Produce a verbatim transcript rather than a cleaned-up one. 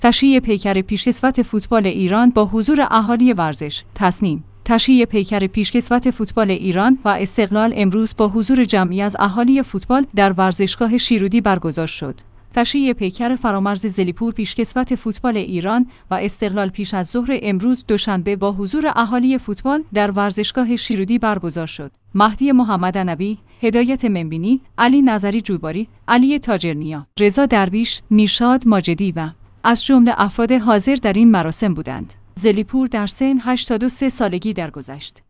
تشییع پیکر پیشکسوت فوتبال ایران با حضور اهالی ورزش. تصنیم: تشییع پیکر پیشکسوت فوتبال ایران و استقلال امروز با حضور جمعی از اهالی فوتبال در ورزشگاه شیرودی برگزار شد. تشییع پیکر فرامرز زلیپور پیشکسوت فوتبال ایران و استقلال پیش از ظهر امروز دوشنبه با حضور اهالی فوتبال در ورزشگاه شیرودی برگزار شد. مهدی محمدنبی، هدایت منبینی، علی نظری جوباری، علی تاجرنیا، رضا درویش، میرشاد ماجدی و از جمله افراد حاضر در این مراسم بودند. زلیپور در سن هشتاد و سه سالگی درگذشت.